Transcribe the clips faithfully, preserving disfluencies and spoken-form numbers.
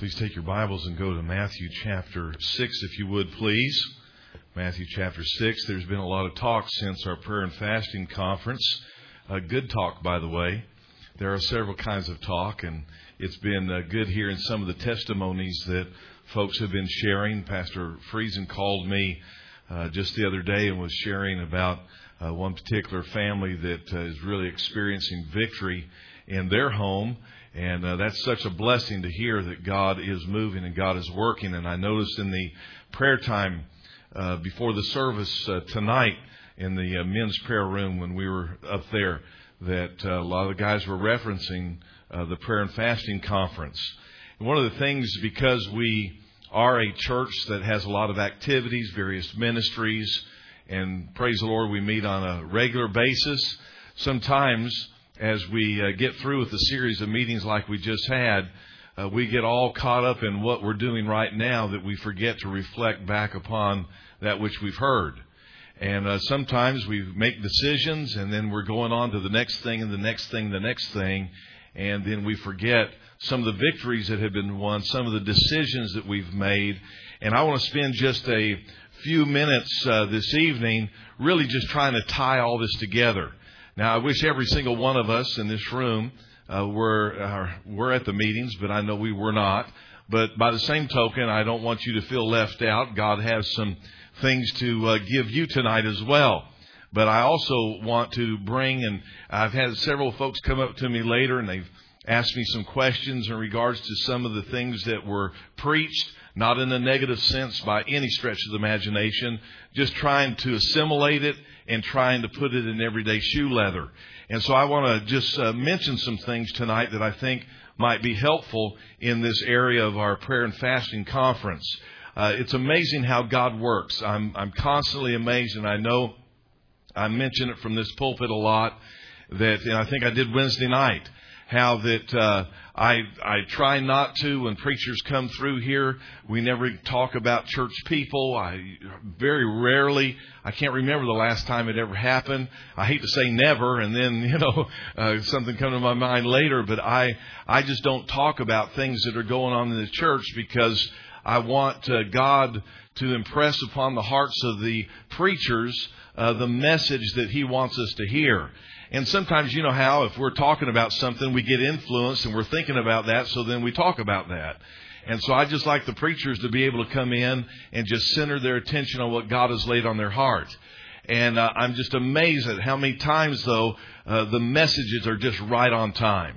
Please take your Bibles and go to Matthew chapter six, if you would, please. Matthew chapter six. There's been a lot of talk since our prayer and fasting conference. A good talk, by the way. There are several kinds of talk, and it's been uh, good hearing some of the testimonies that folks have been sharing. Pastor Friesen called me uh, just the other day and was sharing about uh, one particular family that uh, is really experiencing victory in their home. And uh, that's such a blessing to hear that God is moving and God is working. And I noticed in the prayer time uh, before the service uh, tonight in the uh, men's prayer room when we were up there that uh, a lot of the guys were referencing uh, the prayer and fasting conference. And one of the things, because we are a church that has a lot of activities, various ministries, and praise the Lord, we meet on a regular basis. Sometimes as we uh, get through with the series of meetings like we just had, uh, we get all caught up in what we're doing right now that we forget to reflect back upon that which we've heard. And uh, sometimes we make decisions and then we're going on to the next thing and the next thing, the next thing. And then we forget some of the victories that have been won, some of the decisions that we've made. And I want to spend just a few minutes uh, this evening really just trying to tie all this together. Now, I wish every single one of us in this room uh, were uh, were at the meetings, but I know we were not. But by the same token, I don't want you to feel left out. God has some things to uh, give you tonight as well. But I also want to bring, and I've had several folks come up to me later, and they've asked me some questions in regards to some of the things that were preached, not in a negative sense by any stretch of the imagination, just trying to assimilate it and trying to put it in everyday shoe leather. And so I want to just uh, mention some things tonight that I think might be helpful in this area of our prayer and fasting conference. Uh, it's amazing how God works. I'm, I'm constantly amazed, and I know I mention it from this pulpit a lot, that, and I think I did Wednesday night, how that uh, I I try not to, when preachers come through here, we never talk about church people. I very rarely, I can't remember the last time it ever happened. I hate to say never, and then, you know, uh, something come to my mind later, but I, I just don't talk about things that are going on in the church because I want uh, God to impress upon the hearts of the preachers uh, the message that He wants us to hear. And sometimes, you know how, if we're talking about something, we get influenced and we're thinking about that, so then we talk about that. And so I just like the preachers to be able to come in and just center their attention on what God has laid on their heart. And uh, I'm just amazed at how many times, though, uh, the messages are just right on time.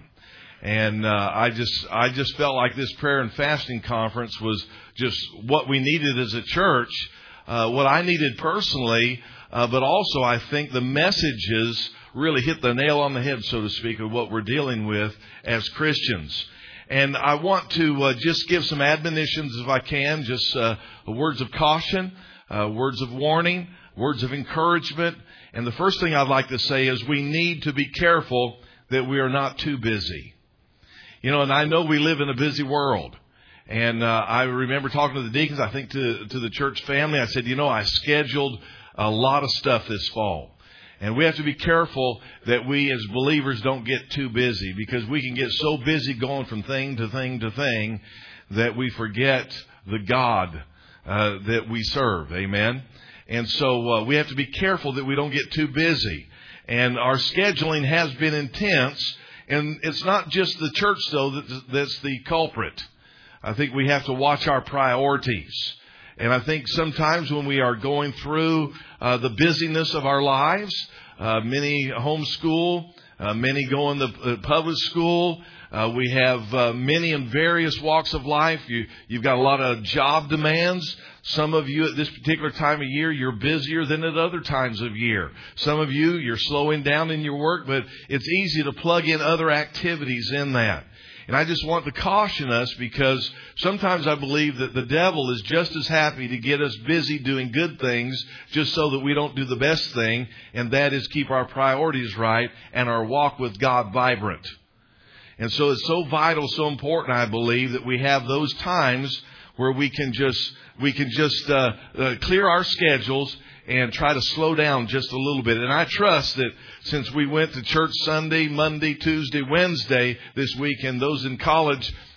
And uh, I just I just felt like this prayer and fasting conference was just what we needed as a church, uh, what I needed personally, uh, but also I think the messages really hit the nail on the head, so to speak, of what we're dealing with as Christians. And I want to uh, just give some admonitions, if I can, just uh, words of caution, uh, words of warning, words of encouragement. And the first thing I'd like to say is we need to be careful that we are not too busy. You know, and I know we live in a busy world. And uh, I remember talking to the deacons, I think to, to the church family, I said, you know, I scheduled a lot of stuff this fall. And we have to be careful that we as believers don't get too busy, because we can get so busy going from thing to thing to thing that we forget the God uh, that we serve. Amen. And so uh, we have to be careful that we don't get too busy. And our scheduling has been intense. And it's not just the church, though, that, that's the culprit. I think we have to watch our priorities. And I think sometimes when we are going through uh, the busyness of our lives, uh, many homeschool, uh, many go in the uh, public school. Uh, we have uh, many in various walks of life. You, you've got a lot of job demands. Some of you at this particular time of year, you're busier than at other times of year. Some of you, you're slowing down in your work, but it's easy to plug in other activities in that. And I just want to caution us, because sometimes I believe that the devil is just as happy to get us busy doing good things just so that we don't do the best thing, and that is keep our priorities right and our walk with God vibrant. And so it's so vital, so important, I believe, that we have those times where we can just we can just uh, uh, clear our schedules and try to slow down just a little bit. And I trust that since we went to church Sunday, Monday, Tuesday, Wednesday this week, and those in college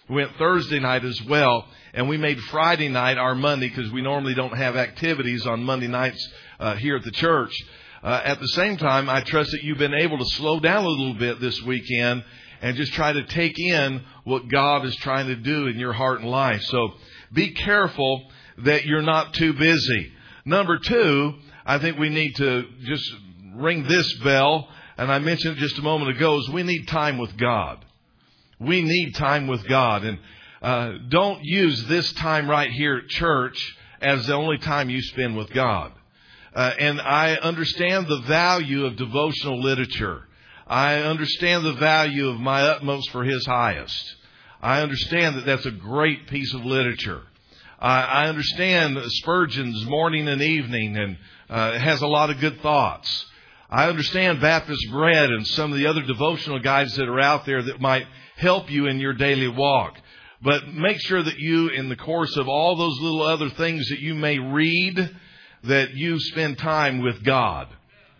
We went Thursday night as well. And we made Friday night our Monday because we normally don't have activities on Monday nights uh, here at the church. Uh, at the same time, I trust that you've been able to slow down a little bit this weekend and just try to take in what God is trying to do in your heart and life. So be careful that you're not too busy. Number two, I think we need to just ring this bell, and I mentioned it just a moment ago, is we need time with God. We need time with God. And uh, don't use this time right here at church as the only time you spend with God. Uh, and I understand the value of devotional literature. I understand the value of My Utmost for His Highest. I understand that that's a great piece of literature. I, I understand Spurgeon's Morning and Evening, and uh, it has a lot of good thoughts. I understand Baptist Bread and some of the other devotional guides that are out there that might help you in your daily walk. But make sure that you, in the course of all those little other things that you may read, that you spend time with God.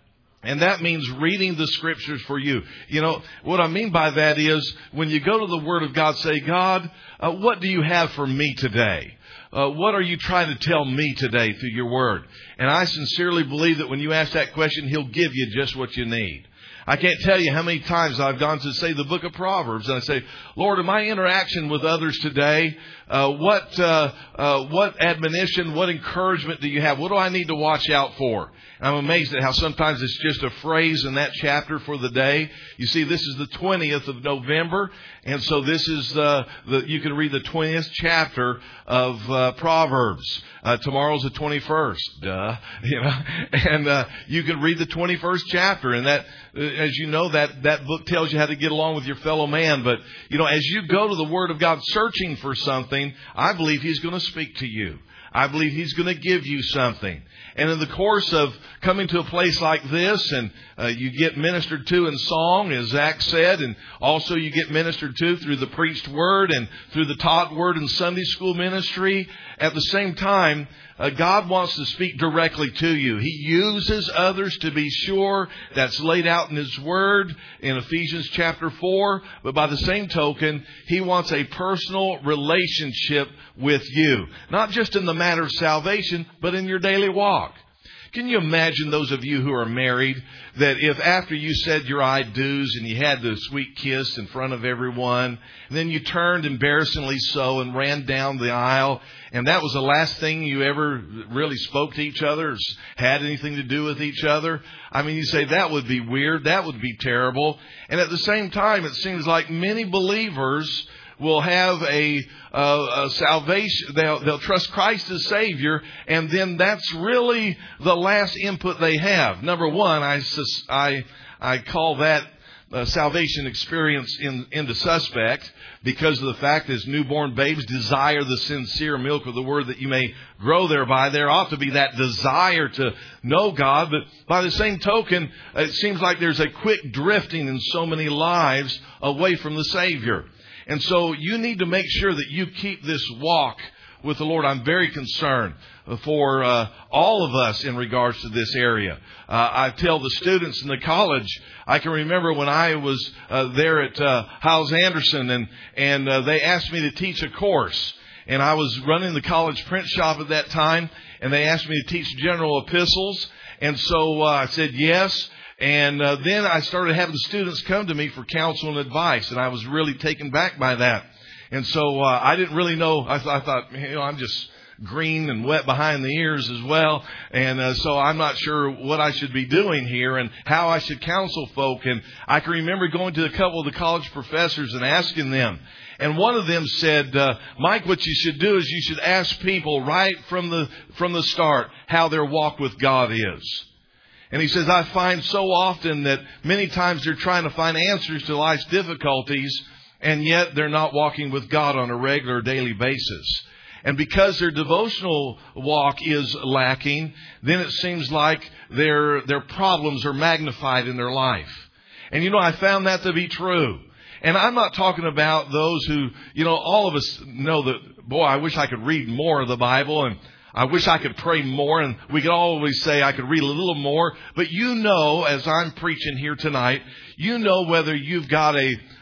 And that means reading the Scriptures for you. You know, what I mean by that is when you go to the Word of God, say, God, uh, what do you have for me today? Uh, what are you trying to tell me today through your Word? And I sincerely believe that when you ask that question, He'll give you just what you need. I can't tell you how many times I've gone to, say, the book of Proverbs, and I say, Lord, in my interaction with others today, uh, what uh, uh, what admonition, what encouragement do you have? What do I need to watch out for? And I'm amazed at how sometimes it's just a phrase in that chapter for the day. You see, this is the twentieth of November, and so this is uh, the you can read the twentieth chapter of uh, Proverbs. Uh, tomorrow's the twenty-first, duh, you know, and uh, you can read the twenty-first chapter, and that, uh, as you know, that that book tells you how to get along with your fellow man. But you know, as you go to the Word of God searching for something, I believe He's going to speak to you. I believe He's going to give you something. And in the course of coming to a place like this, and uh, you get ministered to in song, as Zach said, and also you get ministered to through the preached word and through the taught word in Sunday school ministry. At the same time, uh, God wants to speak directly to you. He uses others to be sure. That's laid out in His Word in Ephesians chapter four. But by the same token, He wants a personal relationship with you. Not just in the matter of salvation, but in your daily walk. Can you imagine those of you who are married that if after you said your I do's and you had the sweet kiss in front of everyone, and then you turned embarrassingly so and ran down the aisle, and that was the last thing you ever really spoke to each other or had anything to do with each other? I mean, you say that would be weird. That would be terrible. And at the same time, it seems like many believers will have a, uh, a salvation. They'll, they'll trust Christ as Savior, and then that's really the last input they have. Number one, I I I call that uh, salvation experience in, into suspect, because of the fact as newborn babes desire the sincere milk of the Word that you may grow thereby. There ought to be that desire to know God, but by the same token, it seems like there's a quick drifting in so many lives away from the Savior. And so you need to make sure that you keep this walk with the Lord. I'm very concerned for uh, all of us in regards to this area. Uh, I tell the students in the college, I can remember when I was uh, there at uh, Hyles Anderson, and, and uh, they asked me to teach a course. And I was running the college print shop at that time, and they asked me to teach general epistles. And so uh, I said yes. And uh, then I started having the students come to me for counsel and advice, and I was really taken back by that. And so uh, I didn't really know. I, th- I thought, you know, I'm just green and wet behind the ears as well, and uh, so I'm not sure what I should be doing here and how I should counsel folk. And I can remember going to a couple of the college professors and asking them. And one of them said, uh, Mike, what you should do is you should ask people right from the from the start how their walk with God is. And he says, I find so often that many times they're trying to find answers to life's difficulties, and yet they're not walking with God on a regular daily basis. And because their devotional walk is lacking, then it seems like their their problems are magnified in their life. And you know, I found that to be true. And I'm not talking about those who, you know, all of us know that, boy, I wish I could read more of the Bible, and I wish I could pray more, and we could always say I could read a little more. But you know, as I'm preaching here tonight, you know whether you've got a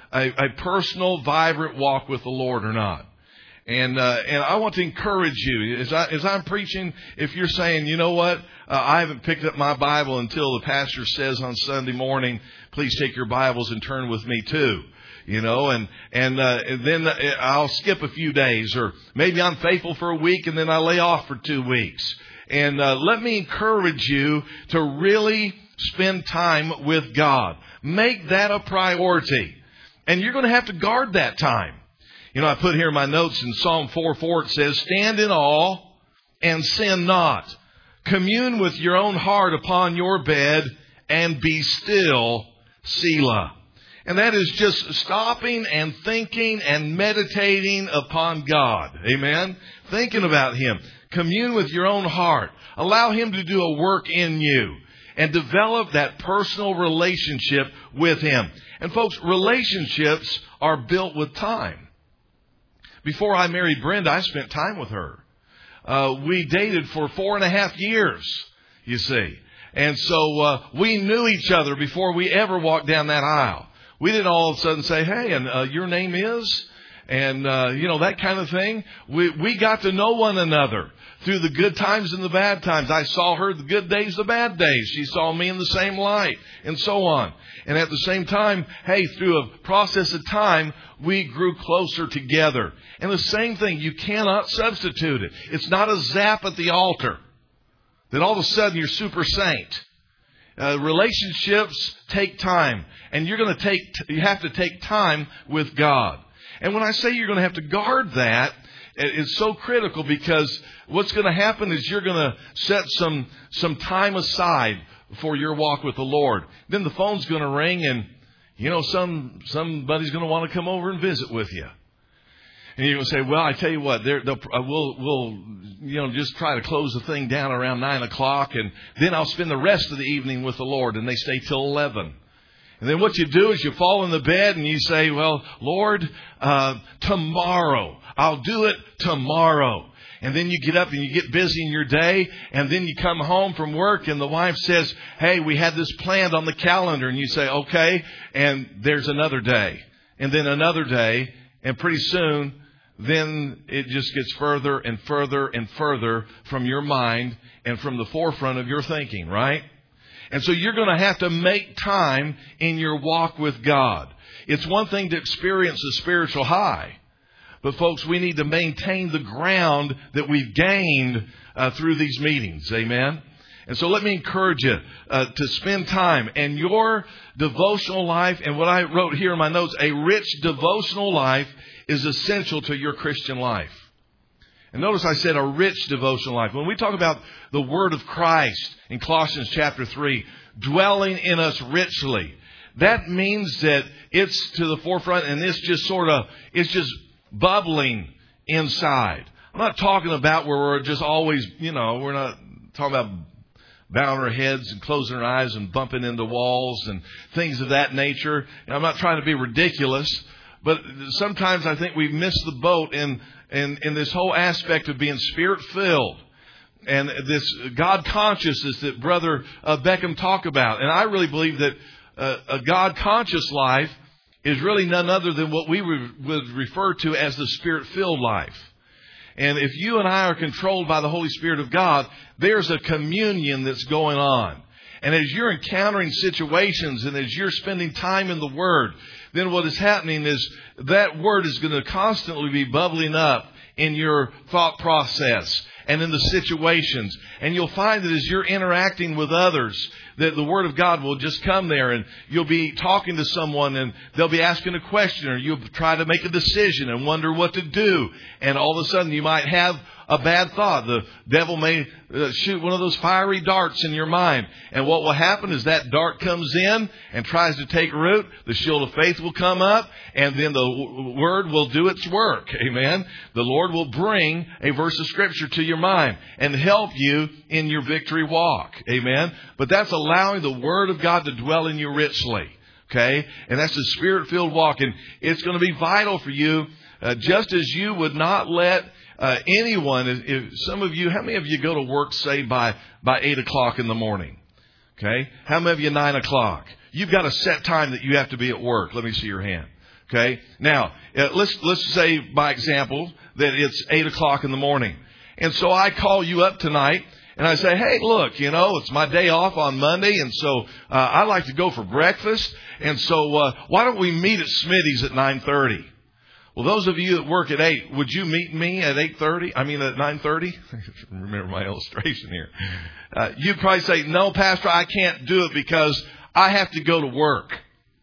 a, a personal, vibrant walk with the Lord or not? And uh, and I want to encourage you as I as I'm preaching. If you're saying, you know what, uh, I haven't picked up my Bible until the pastor says on Sunday morning, please take your Bibles and turn with me too. You know, and and, uh, and then I'll skip a few days, or maybe I'm faithful for a week and then I lay off for two weeks. And uh, let me encourage you to really spend time with God. Make that a priority, and you're going to have to guard that time. You know, I put here in my notes in Psalm four four, it says, stand in awe and sin not. Commune with your own heart upon your bed and be still, Selah. And that is just stopping and thinking and meditating upon God. Amen? Thinking about Him. Commune with your own heart. Allow Him to do a work in you. And develop that personal relationship with Him. And folks, relationships are built with time. Before I married Brenda, I spent time with her. Uh, we dated for four and a half years, you see. And so uh, we knew each other before we ever walked down that aisle. We didn't all of a sudden say, hey, and uh, your name is? And, uh, you know, that kind of thing. We, we got to know one another through the good times and the bad times. I saw her the good days, the bad days. She saw me in the same light, and so on. And at the same time, hey, through a process of time, we grew closer together. And the same thing, you cannot substitute it. It's not a zap at the altar that all of a sudden you're super saint. Uh, relationships take time, and you're going to take, you have to take time with God. And when I say you're going to have to guard that, it's so critical, because what's going to happen is you're going to set some some time aside for your walk with the Lord. Then the phone's going to ring, and you know some somebody's going to want to come over and visit with you. And you're going to say, "Well, I tell you what, they'll, uh, we'll we'll you know just try to close the thing down around nine o'clock, and then I'll spend the rest of the evening with the Lord." And they stay till eleven. And then what you do is you fall in the bed and you say, well, Lord, uh, tomorrow, I'll do it tomorrow. And then you get up and you get busy in your day, and then you come home from work and the wife says, hey, we had this planned on the calendar. And you say, okay, and there's another day, and then another day, and pretty soon, then it just gets further and further and further from your mind and from the forefront of your thinking, right? And so you're going to have to make time in your walk with God. It's one thing to experience a spiritual high. But folks, we need to maintain the ground that we've gained uh, through these meetings. Amen? And so let me encourage you uh, to spend time. And your devotional life, and what I wrote here in my notes, a rich devotional life is essential to your Christian life. And notice I said a rich devotional life. When we talk about the Word of Christ in Colossians chapter three, dwelling in us richly, that means that it's to the forefront, and it's just sort of, it's just bubbling inside. I'm not talking about where we're just always, you know, we're not talking about bowing our heads and closing our eyes and bumping into walls and things of that nature. And I'm not trying to be ridiculous, but sometimes I think we miss the boat in in, in this whole aspect of being Spirit-filled and this God consciousness that Brother uh, Beckham talked about. And I really believe that uh, a God-conscious life is really none other than what we would refer to as the Spirit-filled life. And if you and I are controlled by the Holy Spirit of God, there's a communion that's going on. And as you're encountering situations and as you're spending time in the Word, then what is happening is that Word is going to constantly be bubbling up in your thought process and in the situations. And you'll find that as you're interacting with others, that the Word of God will just come there, and you'll be talking to someone and they'll be asking a question, or you'll try to make a decision and wonder what to do. And all of a sudden you might have a bad thought. The devil may uh, shoot one of those fiery darts in your mind. And what will happen is that dart comes in and tries to take root. The shield of faith will come up, and then the Word will do its work. Amen. The Lord will bring a verse of Scripture to your mind and help you in your victory walk. Amen. But that's allowing the Word of God to dwell in you richly. Okay. And that's the Spirit-filled walk. And it's going to be vital for you, uh, just as you would not let Uh, anyone, if, if some of you, how many of you go to work, say, by, by eight o'clock in the morning? Okay. How many of you nine o'clock? You've got a set time that you have to be at work. Let me see your hand. Okay. Now, uh, let's, let's say, by example, that it's eight o'clock in the morning. And so I call you up tonight and I say, hey, look, you know, it's my day off on Monday. And so, uh, I'd like to go for breakfast. And so, uh, why don't we meet at Smitty's at nine thirty? Well, those of you that work at eight, would you meet me at eight thirty? I mean, at nine thirty? Remember my illustration here. Uh, you'd probably say, no, Pastor, I can't do it because I have to go to work.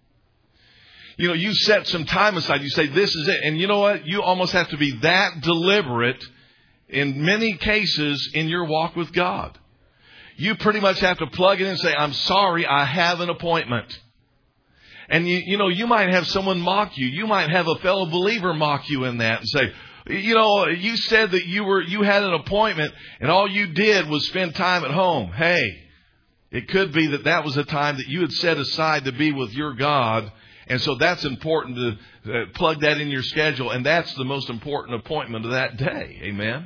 You know, you set some time aside. You say, this is it. And you know what? You almost have to be that deliberate in many cases in your walk with God. You pretty much have to plug it in and say, I'm sorry, I have an appointment. And you, you know, you might have someone mock you. You might have a fellow believer mock you in that and say, you know, you said that you were, you had an appointment and all you did was spend time at home. Hey, it could be that that was a time that you had set aside to be with your God. And so that's important to uh, plug that in your schedule. And that's the most important appointment of that day. Amen.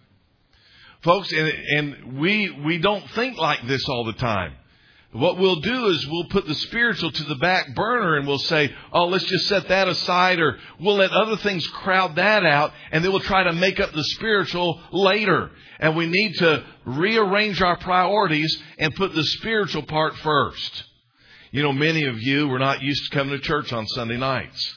Folks, and, and we, we don't think like this all the time. What we'll do is we'll put the spiritual to the back burner and we'll say, oh, let's just set that aside, or we'll let other things crowd that out, and then we'll try to make up the spiritual later. And we need to rearrange our priorities and put the spiritual part first. You know, many of you were not used to coming to church on Sunday nights,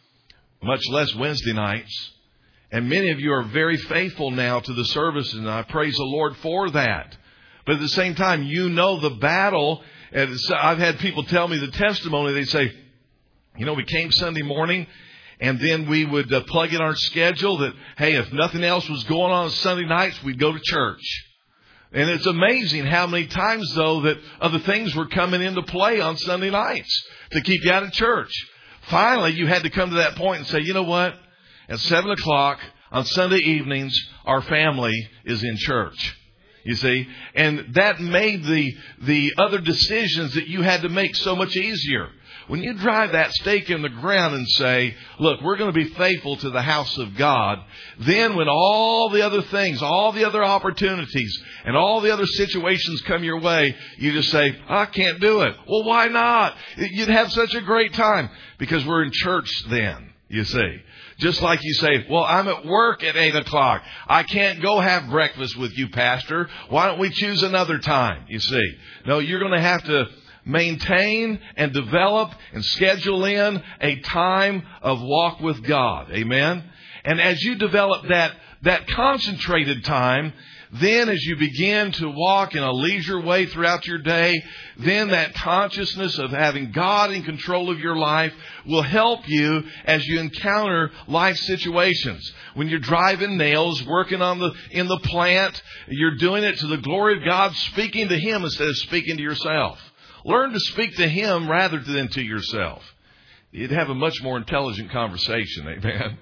much less Wednesday nights. And many of you are very faithful now to the services, and I praise the Lord for that. But at the same time, you know the battle. And I've had people tell me the testimony. They say, you know, we came Sunday morning and then we would uh, plug in our schedule that, hey, if nothing else was going on on Sunday nights, we'd go to church. And it's amazing how many times, though, that other things were coming into play on Sunday nights to keep you out of church. Finally, you had to come to that point and say, you know what? At seven o'clock on Sunday evenings, our family is in church. You see, and that made the the other decisions that you had to make so much easier. When you drive that stake in the ground and say, look, we're going to be faithful to the house of God, then when all the other things, all the other opportunities, and all the other situations come your way, you just say, I can't do it. Well, why not? You'd have such a great time because we're in church then, you see. Just like you say, well, I'm at work at eight o'clock. I can't go have breakfast with you, Pastor. Why don't we choose another time? You see. No, you're going to have to maintain and develop and schedule in a time of walk with God. Amen. And as you develop that, that concentrated time, then as you begin to walk in a leisure way throughout your day, then that consciousness of having God in control of your life will help you as you encounter life situations. When you're driving nails, working on the in the plant, you're doing it to the glory of God, speaking to Him instead of speaking to yourself. Learn to speak to Him rather than to yourself. You'd have a much more intelligent conversation, amen?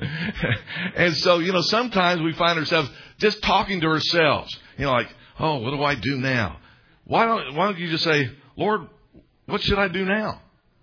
And so, you know, sometimes we find ourselves just talking to ourselves. You know, like, oh, what do I do now? Why don't, why don't you just say, Lord, what should I do now?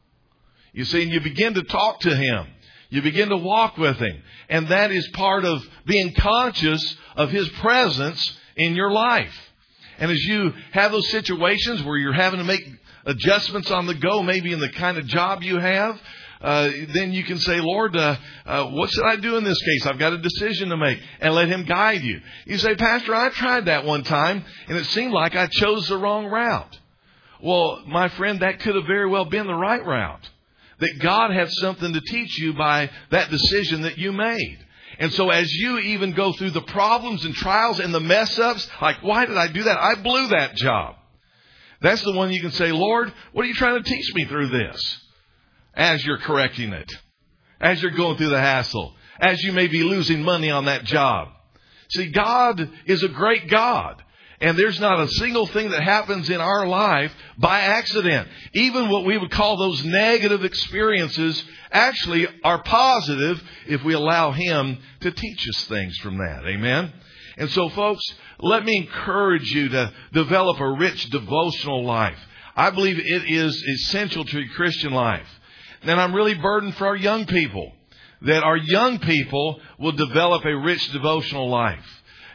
You see, and you begin to talk to Him. You begin to walk with Him. And that is part of being conscious of His presence in your life. And as you have those situations where you're having to make adjustments on the go, maybe in the kind of job you have, Uh, then you can say, Lord, uh, uh, what should I do in this case? I've got a decision to make, and let Him guide you. You say, Pastor, I tried that one time and it seemed like I chose the wrong route. Well, my friend, that could have very well been the right route. That God had something to teach you by that decision that you made. And so as you even go through the problems and trials and the mess ups, like, why did I do that? I blew that job. That's the one you can say, Lord, what are you trying to teach me through this? As you're correcting it, as you're going through the hassle, as you may be losing money on that job. See, God is a great God. And there's not a single thing that happens in our life by accident. Even what we would call those negative experiences actually are positive if we allow Him to teach us things from that. Amen? And so, folks, let me encourage you to develop a rich devotional life. I believe it is essential to a Christian life. And I'm really burdened for our young people, that our young people will develop a rich devotional life.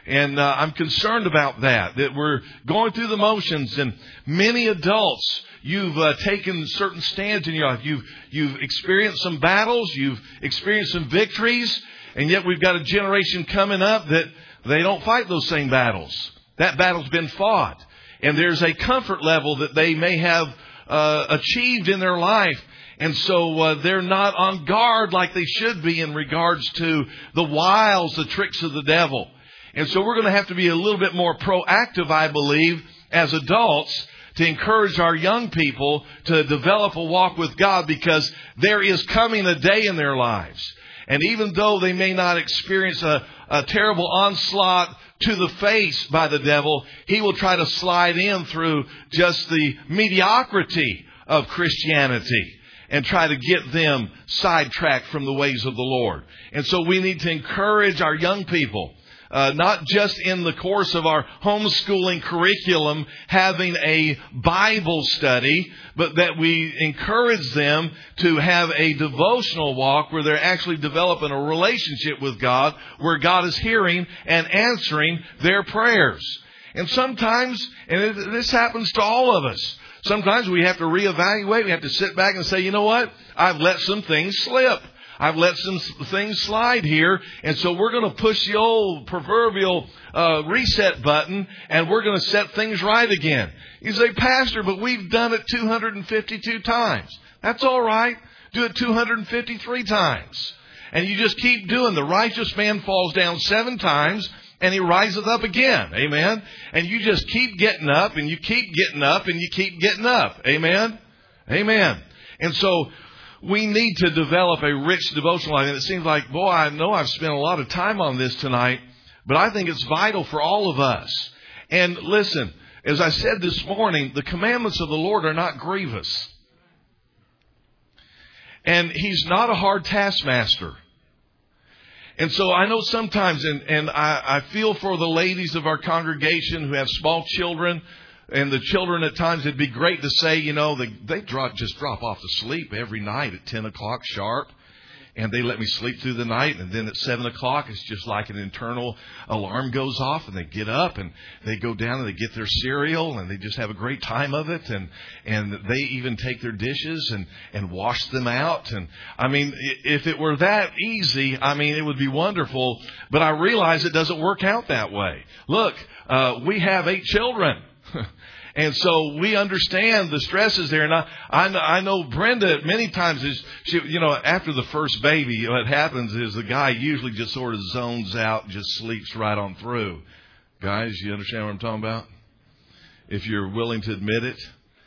And uh, I'm concerned about that, that we're going through the motions. And many adults, you've uh, taken certain stands in your life. You've, you've experienced some battles. You've experienced some victories. And yet we've got a generation coming up that they don't fight those same battles. That battle's been fought. And there's a comfort level that they may have uh, achieved in their life. And so uh, they're not on guard like they should be in regards to the wiles, the tricks of the devil. And so we're going to have to be a little bit more proactive, I believe, as adults to encourage our young people to develop a walk with God, because there is coming a day in their lives. And even though they may not experience a, a terrible onslaught to the face by the devil, he will try to slide in through just the mediocrity of Christianity and try to get them sidetracked from the ways of the Lord. And so we need to encourage our young people, uh, not just in the course of our homeschooling curriculum, having a Bible study, but that we encourage them to have a devotional walk where they're actually developing a relationship with God, where God is hearing and answering their prayers. And sometimes, and it, this happens to all of us, sometimes we have to reevaluate. We have to sit back and say, you know what? I've let some things slip. I've let some things slide here. And so we're going to push the old proverbial uh, reset button, and we're going to set things right again. You say, Pastor, but we've done it two hundred fifty-two times. That's all right. Do it two hundred fifty-three times. And you just keep doing. The righteous man falls down seven times, and he rises up again. Amen. And you just keep getting up, and you keep getting up, and you keep getting up. Amen. Amen. And so we need to develop a rich devotional life. And it seems like, boy, I know I've spent a lot of time on this tonight, but I think it's vital for all of us. And listen, as I said this morning, the commandments of the Lord are not grievous. And He's not a hard taskmaster. And so I know sometimes, and, and I, I feel for the ladies of our congregation who have small children, and the children at times, it'd be great to say, you know, they, they drop, just drop off to sleep every night at ten o'clock sharp. And they let me sleep through the night. And then at seven o'clock, it's just like an internal alarm goes off. And they get up and they go down and they get their cereal. And they just have a great time of it. And and they even take their dishes and, and wash them out. And I mean, if it were that easy, I mean, it would be wonderful. But I realize it doesn't work out that way. Look, uh, we have eight children. And so we understand the stresses there. And I, I, I know Brenda many times is, she, you know, after the first baby, what happens is the guy usually just sort of zones out and just sleeps right on through. Guys, you understand what I'm talking about? If you're willing to admit it.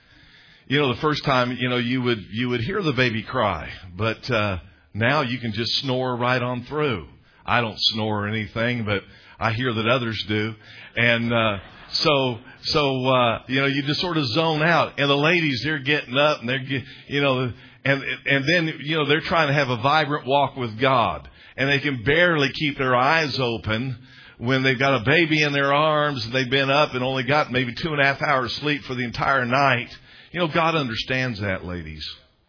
You know, the first time, you know, you would, you would hear the baby cry, but, uh, now you can just snore right on through. I don't snore or anything, but I hear that others do. And, uh, So, so, uh, you know, you just sort of zone out, and the ladies, they're getting up and they're, get, you know, and, and then, you know, they're trying to have a vibrant walk with God, and they can barely keep their eyes open when they've got a baby in their arms and they've been up and only got maybe two and a half hours sleep for the entire night. You know, God understands that, ladies.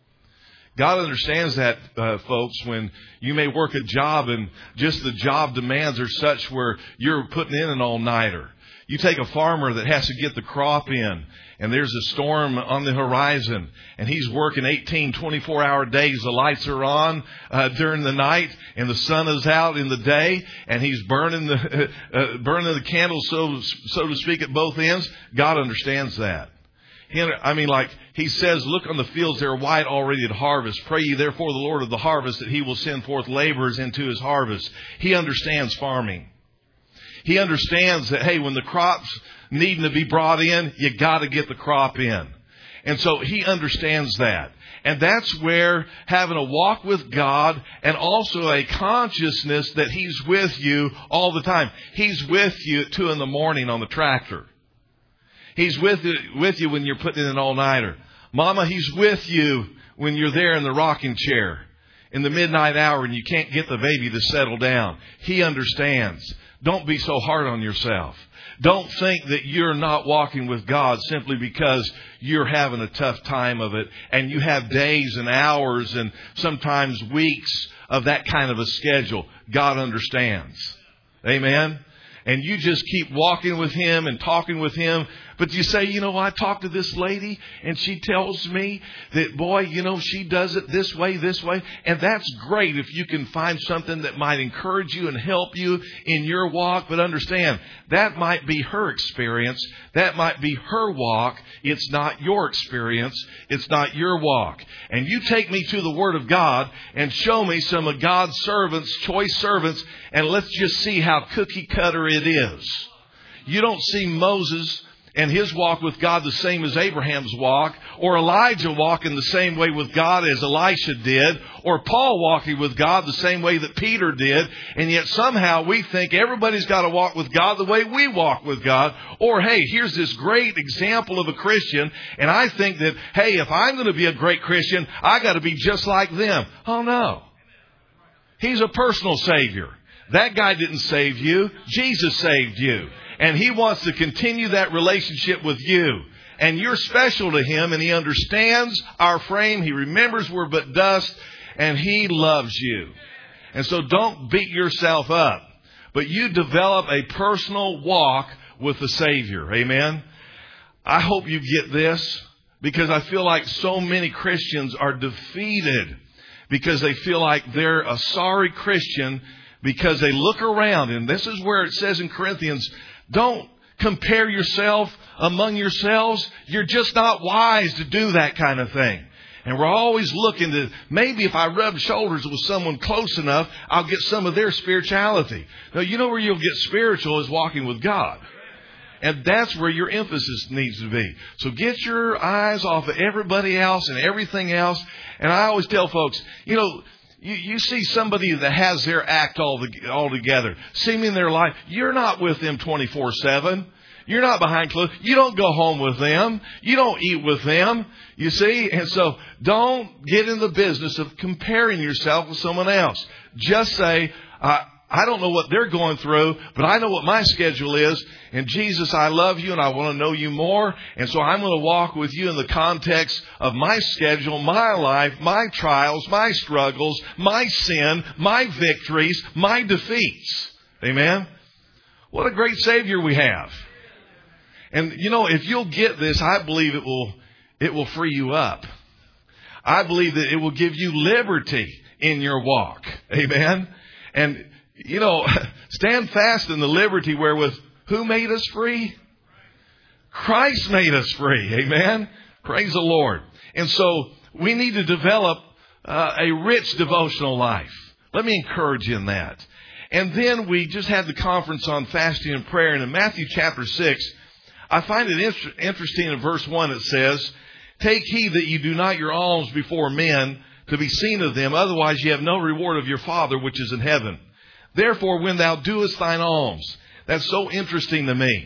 God understands that, uh, folks, when you may work a job and just the job demands are such where you're putting in an all-nighter. You take a farmer that has to get the crop in, and there's a storm on the horizon, and he's working eighteen, twenty-four hour days. The lights are on uh, during the night, and the sun is out in the day, and he's burning the uh, burning the candle, so so to speak, at both ends. God understands that. He, I mean, like He says, look on the fields, they are white already at harvest. Pray ye therefore the Lord of the harvest that He will send forth laborers into His harvest. He understands farming. He understands that, hey, when the crop's needing to be brought in, you got to get the crop in. And so He understands that. And that's where having a walk with God and also a consciousness that He's with you all the time. He's with you at two in the morning on the tractor. He's with you, with you when you're putting in an all-nighter. Mama, He's with you when you're there in the rocking chair in the midnight hour and you can't get the baby to settle down. He understands. Don't be so hard on yourself. Don't think that you're not walking with God simply because you're having a tough time of it and you have days and hours and sometimes weeks of that kind of a schedule. God understands. Amen. and you just keep walking with Him and talking with Him. But you say, you know, I talked to this lady and she tells me that, boy, you know, she does it this way, this way. And that's great if you can find something that might encourage you and help you in your walk. But understand, that might be her experience. That might be her walk. It's not your experience. It's not your walk. And you take me to the Word of God and show me some of God's servants, choice servants, and let's just see how cookie cutter it is. You don't see Moses and his walk with God the same as Abraham's walk, or Elijah walking the same way with God as Elisha did, or Paul walking with God the same way that Peter did, and yet somehow we think everybody's got to walk with God the way we walk with God, or hey, here's this great example of a Christian, and I think that, hey, if I'm going to be a great Christian, I got to be just like them. Oh no. He's a personal Savior. That guy didn't save you. Jesus saved you. And He wants to continue that relationship with you. And you're special to Him, and He understands our frame. He remembers we're but dust, and He loves you. And so don't beat yourself up, but you develop a personal walk with the Savior. Amen? I hope you get this, because I feel like so many Christians are defeated because they feel like they're a sorry Christian because they look around. And this is where it says in Corinthians, don't compare yourself among yourselves. You're just not wise to do that kind of thing. And we're always looking to, maybe if I rub shoulders with someone close enough, I'll get some of their spirituality. Now, you know where you'll get spiritual is walking with God. And that's where your emphasis needs to be. So get your eyes off of everybody else and everything else. And I always tell folks, you know, You, you see somebody that has their act all, the, all together, seeming their life. You're not with them twenty-four seven. You're not behind closed. You don't go home with them. You don't eat with them. You see? And so don't get in the business of comparing yourself with someone else. Just say, uh, I don't know what they're going through, but I know what my schedule is. And Jesus, I love you and I want to know you more. And so I'm going to walk with you in the context of my schedule, my life, my trials, my struggles, my sin, my victories, my defeats. Amen? What a great Savior we have. And you know, if you'll get this, I believe it will, it will free you up. I believe that it will give you liberty in your walk. Amen? And you know, stand fast in the liberty wherewith who made us free? Christ made us free. Amen. Praise the Lord. And so we need to develop uh, a rich devotional life. Let me encourage you in that. And then we just had the conference on fasting and prayer. And in Matthew chapter six, I find it inter- interesting in verse one it says, take heed that you do not your alms before men to be seen of them. Otherwise you have no reward of your Father which is in heaven. Therefore, when thou doest thine alms. That's so interesting to me.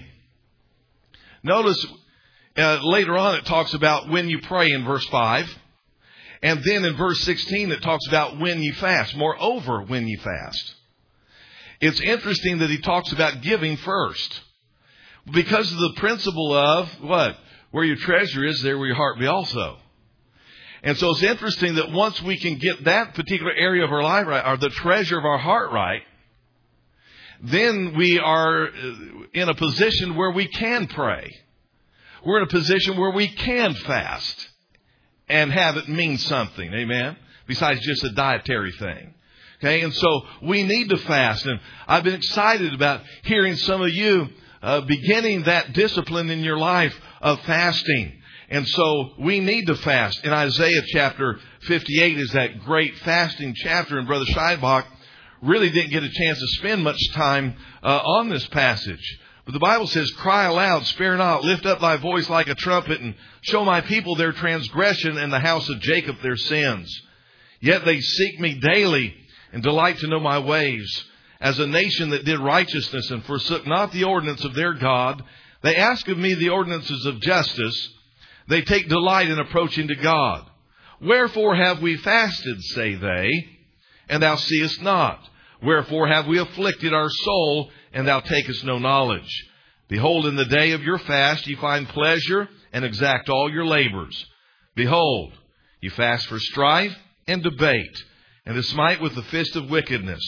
Notice uh, later on it talks about when you pray in verse five. And then in verse sixteen it talks about when you fast. Moreover, when you fast. It's interesting that he talks about giving first. Because of the principle of what? Where your treasure is, there will your heart be also. And so it's interesting that once we can get that particular area of our life right, or the treasure of our heart right, then we are in a position where we can pray. We're in a position where we can fast and have it mean something. Amen. Besides just a dietary thing. Okay. And so we need to fast. And I've been excited about hearing some of you uh, beginning that discipline in your life of fasting. And so we need to fast. In Isaiah chapter fifty-eight is that great fasting chapter. And Brother Scheibach really didn't get a chance to spend much time uh, on this passage. But the Bible says, cry aloud, spare not, lift up thy voice like a trumpet, and show my people their transgression and the house of Jacob their sins. Yet they seek me daily and delight to know my ways. As a nation that did righteousness and forsook not the ordinance of their God, they ask of me the ordinances of justice. They take delight in approaching to God. Wherefore have we fasted, say they, and thou seest not? Wherefore have we afflicted our soul, and thou takest no knowledge? Behold, in the day of your fast ye find pleasure, and exact all your labors. Behold, ye fast for strife and debate, and to smite with the fist of wickedness.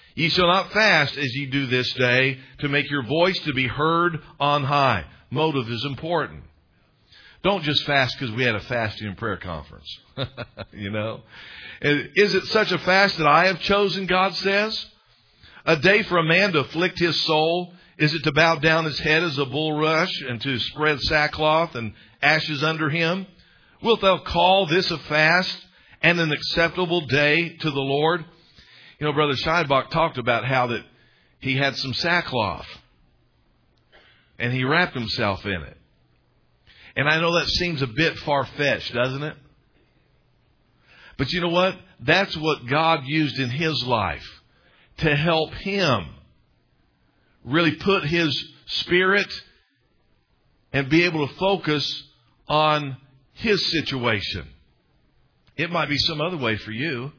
Ye shall not fast as ye do this day, to make your voice to be heard on high. Motive is important. Don't just fast because we had a fasting and prayer conference. You know? Is it such a fast that I have chosen, God says? A day for a man to afflict his soul? Is it to bow down his head as a bulrush and to spread sackcloth and ashes under him? Wilt thou call this a fast and an acceptable day to the Lord? You know, Brother Scheidbach talked about how that he had some sackcloth and he wrapped himself in it. And I know that seems a bit far-fetched, doesn't it? But you know what? That's what God used in his life to help him really put his spirit and be able to focus on his situation. It might be some other way for you.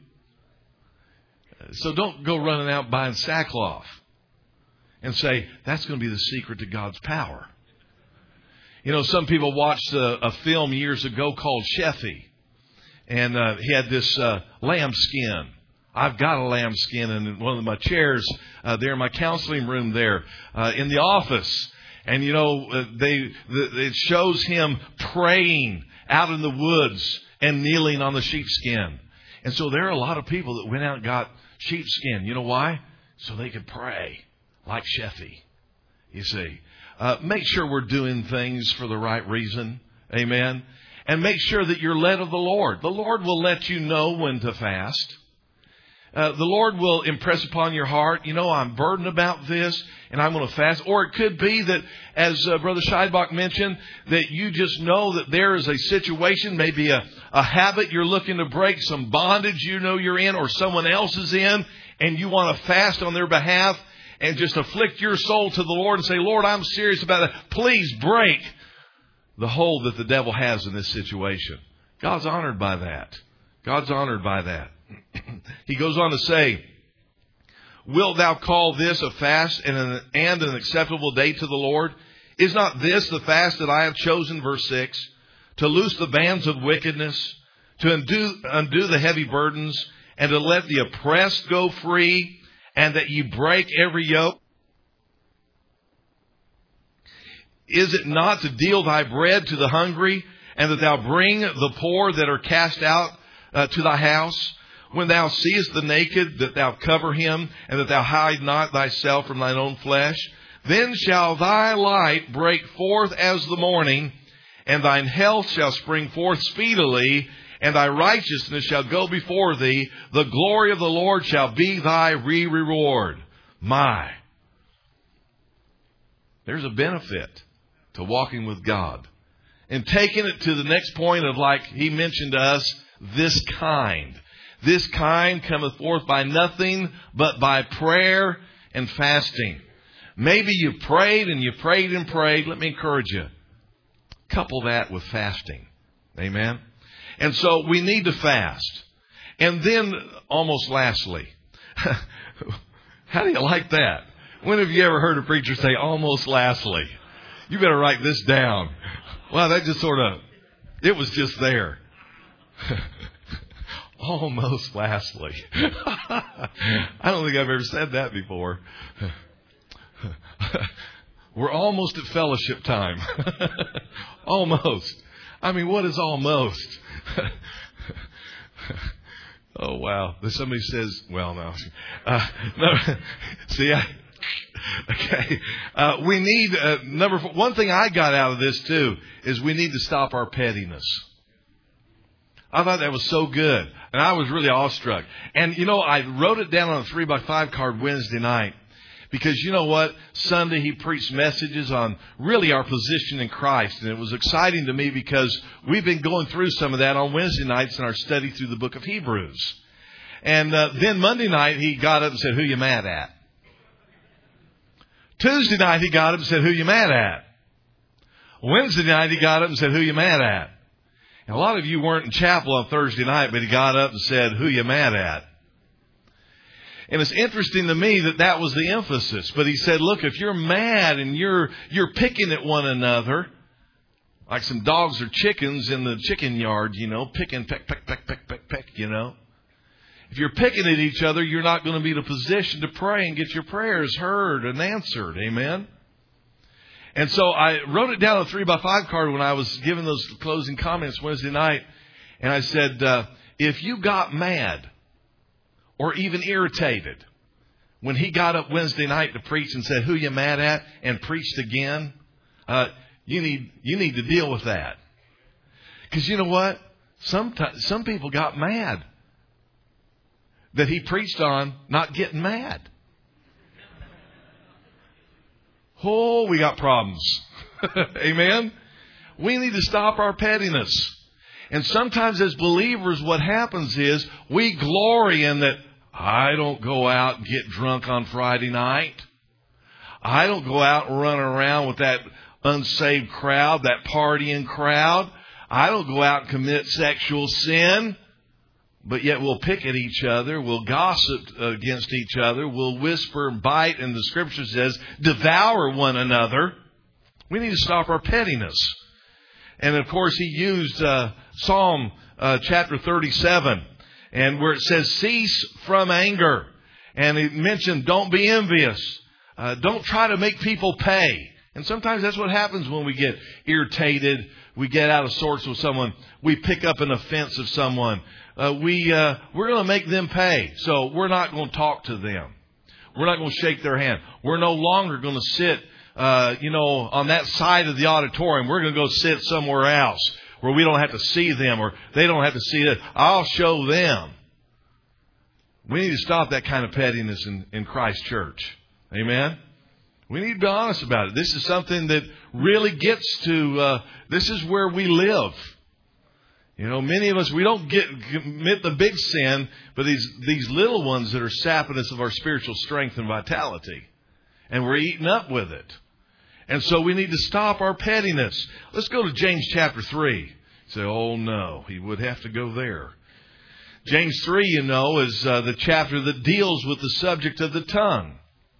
So don't go running out buying sackcloth and say, that's going to be the secret to God's power. You know, some people watched a, a film years ago called Sheffy. And uh, he had this uh, lamb skin. I've got a lamb skin in one of my chairs uh, there in my counseling room there uh, in the office. And, you know, uh, they the, it shows him praying out in the woods and kneeling on the sheepskin. And so there are a lot of people that went out and got sheepskin. You know why? So they could pray like Sheffy. You see. Uh, make sure we're doing things for the right reason. Amen. And make sure that you're led of the Lord. The Lord will let you know when to fast. Uh, the Lord will impress upon your heart, you know, I'm burdened about this and I'm going to fast. Or it could be that, as uh, Brother Scheidbach mentioned, that you just know that there is a situation, maybe a, a habit you're looking to break, some bondage you know you're in or someone else is in, and you want to fast on their behalf and just afflict your soul to the Lord and say, Lord, I'm serious about it. Please break the hold that the devil has in this situation. God's honored by that. God's honored by that. He goes on to say, wilt thou call this a fast and an, and an acceptable day to the Lord? Is not this the fast that I have chosen, verse six, to loose the bands of wickedness, to undo, undo the heavy burdens, and to let the oppressed go free, and that ye break every yoke? Is it not to deal thy bread to the hungry, and that thou bring the poor that are cast out uh, to thy house? When thou seest the naked, that thou cover him, and that thou hide not thyself from thine own flesh? Then shall thy light break forth as the morning, and thine health shall spring forth speedily, and thy righteousness shall go before thee. The glory of the Lord shall be thy re-reward. My. There's a benefit to walking with God. And taking it to the next point of, like he mentioned to us, this kind. This kind cometh forth by nothing but by prayer and fasting. Maybe you prayed and you prayed and prayed. Let me encourage you. Couple that with fasting. Amen. And so we need to fast. And then, almost lastly, how do you like that? When have you ever heard a preacher say, almost lastly? You better write this down. Wow, that just sort of, it was just there. Almost lastly. I don't think I've ever said that before. We're almost at fellowship time. Almost. I mean, what is almost? Oh, wow. Somebody says, well, no. Uh, no. See, I, okay. Uh, we need, uh, number four, one thing I got out of this too, is we need to stop our pettiness. I thought that was so good. And I was really awestruck. And, you know, I wrote it down on a three by five card Wednesday night. Because you know what? Sunday he preached messages on really our position in Christ. And it was exciting to me because we've been going through some of that on Wednesday nights in our study through the book of Hebrews. And uh, then Monday night he got up and said, who you mad at? Tuesday night he got up and said, who you mad at? Wednesday night he got up and said, who you mad at? And a lot of you weren't in chapel on Thursday night, but he got up and said, who you mad at? And it's interesting to me that that was the emphasis. But he said, look, if you're mad and you're you're picking at one another, like some dogs or chickens in the chicken yard, you know, picking, peck, peck, peck, peck, peck, peck, you know. If you're picking at each other, you're not going to be in a position to pray and get your prayers heard and answered. Amen? And so I wrote it down on a three by five card when I was giving those closing comments Wednesday night. And I said, uh, if you got mad or even irritated when he got up Wednesday night to preach and said, who you mad at, and preached again, uh, you need you need to deal with that. Because you know what? Sometimes, some people got mad that he preached on not getting mad. Oh, we got problems. Amen? We need to stop our pettiness. And sometimes as believers, what happens is we glory in that. I don't go out and get drunk on Friday night. I don't go out and run around with that unsaved crowd, that partying crowd. I don't go out and commit sexual sin. But yet we'll pick at each other. We'll gossip against each other. We'll whisper and bite. And the Scripture says, devour one another. We need to stop our pettiness. And of course, he used uh, Psalm uh, chapter thirty-seven. And where it says, cease from anger. And he mentioned, don't be envious. Uh, don't try to make people pay. And sometimes that's what happens when we get irritated. We get out of sorts with someone. We pick up an offense of someone. Uh, we, uh, we're going to make them pay. So we're not going to talk to them. We're not going to shake their hand. We're no longer going to sit, uh, you know, on that side of the auditorium. We're going to go sit somewhere else, where we don't have to see them or they don't have to see us. I'll show them. We need to stop that kind of pettiness in, in Christ's church. Amen? We need to be honest about it. This is something that really gets to, uh, this is where we live. You know, many of us, we don't get commit the big sin, but these, these little ones that are sapping us of our spiritual strength and vitality. And we're eating up with it. And so we need to stop our pettiness. Let's go to James chapter three. Say, oh no, he would have to go there. James three, you know, is uh, the chapter that deals with the subject of the tongue.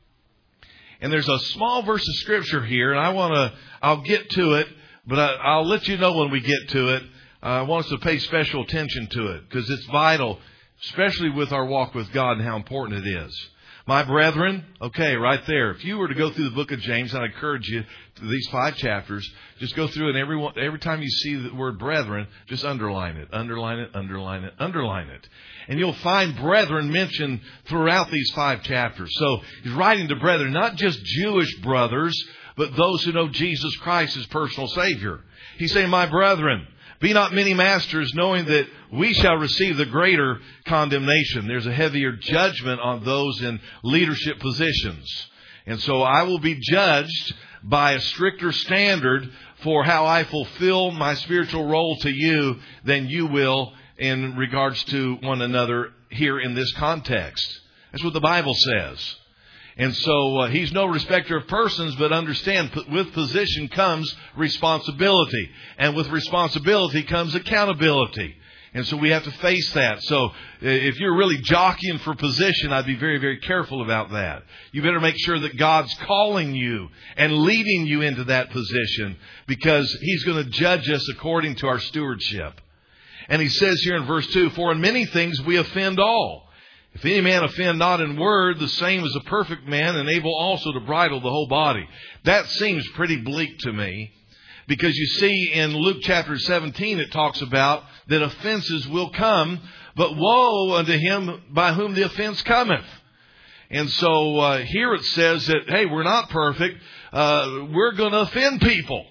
And there's a small verse of Scripture here, and I want to, I'll get to it, but I, I'll let you know when we get to it. Uh, I want us to pay special attention to it, because it's vital, especially with our walk with God and how important it is. My brethren, okay, right there. If you were to go through the book of James, I encourage you to these five chapters, just go through it. And every, one, every time you see the word brethren, just underline it, underline it, underline it, underline it. And you'll find brethren mentioned throughout these five chapters. So he's writing to brethren, not just Jewish brothers, but those who know Jesus Christ as personal Savior. He's saying, my brethren, be not many masters, knowing that we shall receive the greater condemnation. There's a heavier judgment on those in leadership positions. And so I will be judged by a stricter standard for how I fulfill my spiritual role to you than you will in regards to one another here in this context. That's what the Bible says. And so uh, he's no respecter of persons, but understand, with position comes responsibility. And with responsibility comes accountability. And so we have to face that. So if you're really jockeying for position, I'd be very, very careful about that. You better make sure that God's calling you and leading you into that position, because He's going to judge us according to our stewardship. And He says here in verse two, for in many things we offend all. If any man offend not in word, the same is a perfect man, and able also to bridle the whole body. That seems pretty bleak to me, because you see in Luke chapter seventeen, it talks about that offenses will come, but woe unto him by whom the offense cometh. And so uh, here it says that, hey, we're not perfect. Uh, we're going to offend people.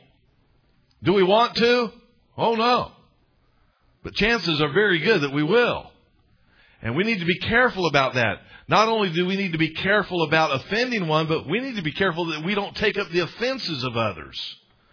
Do we want to? Oh, no. But chances are very good that we will. And we need to be careful about that. Not only do we need to be careful about offending one, but we need to be careful that we don't take up the offenses of others.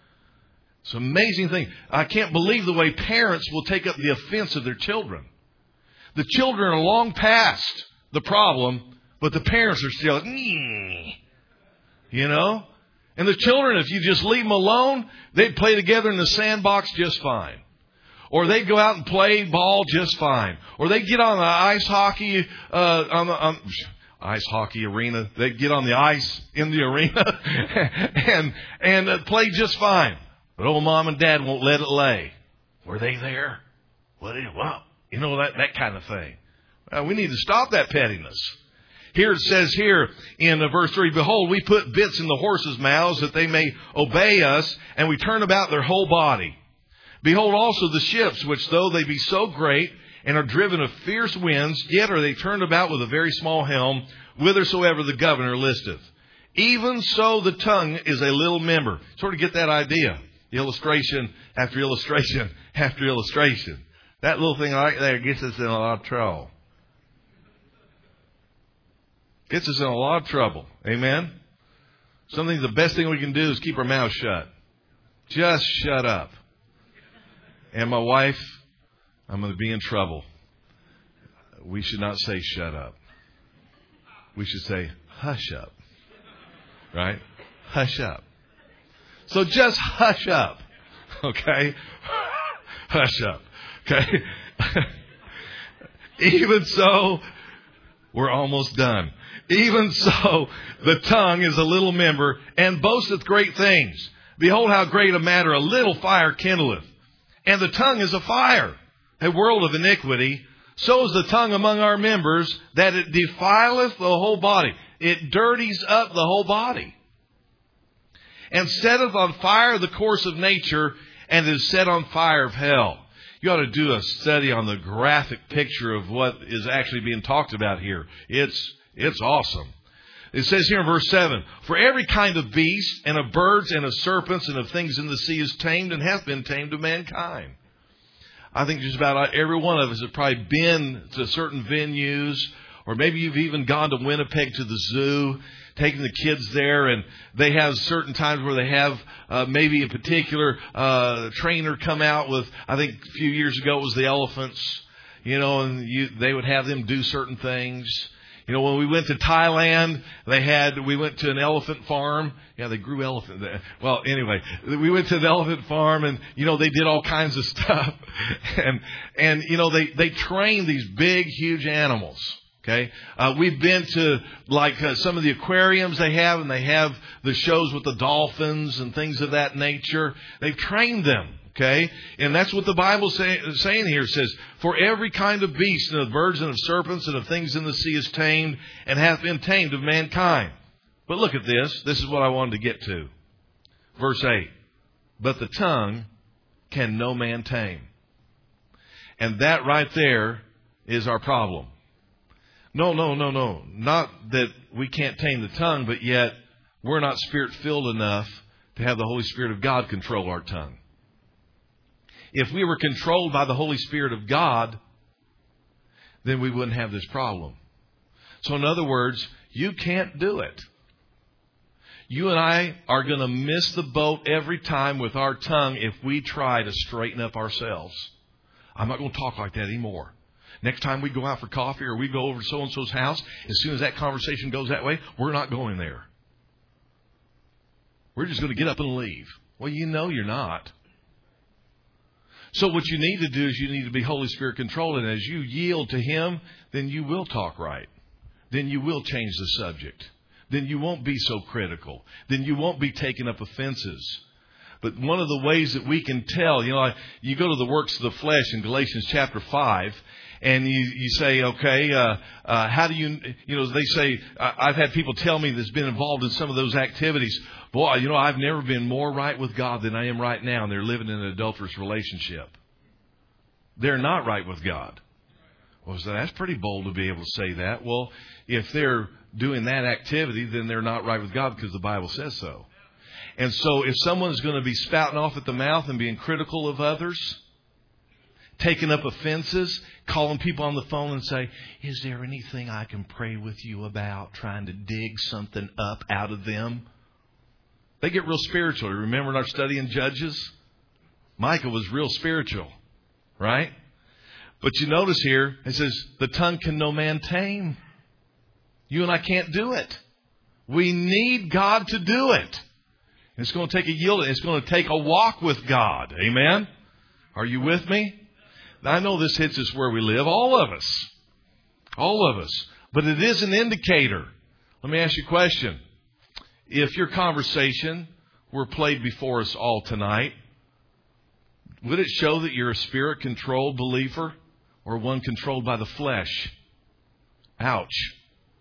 It's an amazing thing. I can't believe the way parents will take up the offense of their children. The children are long past the problem, but the parents are still, mm, you know? And the children, if you just leave them alone, they'd play together in the sandbox just fine. Or they'd go out and play ball just fine. Or they'd get on the ice hockey, uh, on the on, ice hockey arena. They'd get on the ice in the arena and and uh, play just fine. But old mom and dad won't let it lay. Were they there? What? Well, you know, that that kind of thing. Uh, we need to stop that pettiness. Here it says here in uh, verse three, behold, we put bits in the horses' mouths that they may obey us, and we turn about their whole body. Behold also the ships, which though they be so great and are driven of fierce winds, yet are they turned about with a very small helm, whithersoever the governor listeth. Even so the tongue is a little member. Sort of get that idea. Illustration after illustration after illustration. That little thing right there gets us in a lot of trouble. Gets us in a lot of trouble. Amen? Something, the best thing we can do is keep our mouth shut. Just shut up. And my wife, I'm going to be in trouble. We should not say shut up. We should say hush up. Right? Hush up. So just hush up. Okay? Hush up. Okay? Even so, we're almost done. Even so, the tongue is a little member, and boasteth great things. Behold how great a matter a little fire kindleth. And the tongue is a fire, a world of iniquity. So is the tongue among our members, that it defileth the whole body. It dirties up the whole body. And setteth on fire the course of nature, and is set on fire of hell. You ought to do a study on the graphic picture of what is actually being talked about here. It's it's awesome. It says here in verse seven, for every kind of beast, and of birds, and of serpents, and of things in the sea is tamed, and hath been tamed of mankind. I think just about every one of us have probably been to certain venues, or maybe you've even gone to Winnipeg to the zoo, taking the kids there, and they have certain times where they have uh, maybe a particular uh, trainer come out with, I think a few years ago it was the elephants, you know, and you, they would have them do certain things. You know, when we went to Thailand, they had, we went to an elephant farm. Yeah, they grew elephant there. Well, anyway, we went to the elephant farm, and, you know, they did all kinds of stuff. and, and, you know, they, they trained these big, huge animals. Okay. Uh, we've been to like uh, some of the aquariums they have, and they have the shows with the dolphins and things of that nature. They've trained them. Okay. And that's what the Bible's say, saying here. It says, for every kind of beast, and of birds, and of serpents, and of things in the sea is tamed, and hath been tamed of mankind. But look at this. This is what I wanted to get to. Verse eight. But the tongue can no man tame. And that right there is our problem. No, no, no, no. Not that we can't tame the tongue, but yet we're not Spirit-filled enough to have the Holy Spirit of God control our tongue. If we were controlled by the Holy Spirit of God, then we wouldn't have this problem. So in other words, you can't do it. You and I are going to miss the boat every time with our tongue if we try to straighten up ourselves. I'm not going to talk like that anymore. Next time we go out for coffee or we go over to so-and-so's house, as soon as that conversation goes that way, we're not going there. We're just going to get up and leave. Well, you know you're not. So what you need to do is you need to be Holy Spirit controlled. And as you yield to Him, then you will talk right. Then you will change the subject. Then you won't be so critical. Then you won't be taking up offenses. But one of the ways that we can tell, you know, you go to the works of the flesh in Galatians chapter five, and you, you say, okay, uh, uh, how do you, you know, they say, I've had people tell me that's been involved in some of those activities. Boy, you know, I've never been more right with God than I am right now. And they're living in an adulterous relationship. They're not right with God. Well, so that's pretty bold to be able to say that. Well, if they're doing that activity, then they're not right with God because the Bible says so. And so if someone's going to be spouting off at the mouth and being critical of others, taking up offenses, calling people on the phone and say, is there anything I can pray with you about? Trying to dig something up out of them. They get real spiritual. Remember in our study in Judges? Micah was real spiritual, right? But you notice here, it says, the tongue can no man tame. You and I can't do it. We need God to do it. It's going to take a yield. It's going to take a walk with God. Amen? Are you with me? I know this hits us where we live. All of us. All of us. But it is an indicator. Let me ask you a question. If your conversation were played before us all tonight, would it show that you're a Spirit-controlled believer or one controlled by the flesh? Ouch.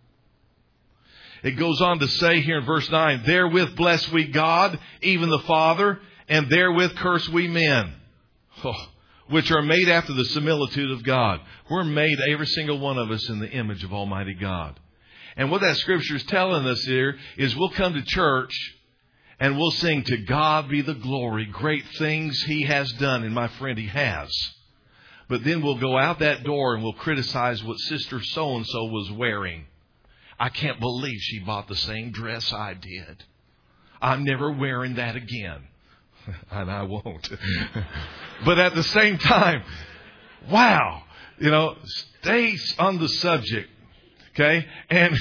It goes on to say here in verse nine, therewith bless we God, even the Father, and therewith curse we men, oh, which are made after the similitude of God. We're made, every single one of us, in the image of Almighty God. And what that scripture is telling us here is we'll come to church and we'll sing, to God be the glory, great things He has done. And my friend, He has. But then we'll go out that door and we'll criticize what Sister so-and-so was wearing. I can't believe she bought the same dress I did. I'm never wearing that again. And I won't. But at the same time, wow, you know, stay on the subject. Okay? And,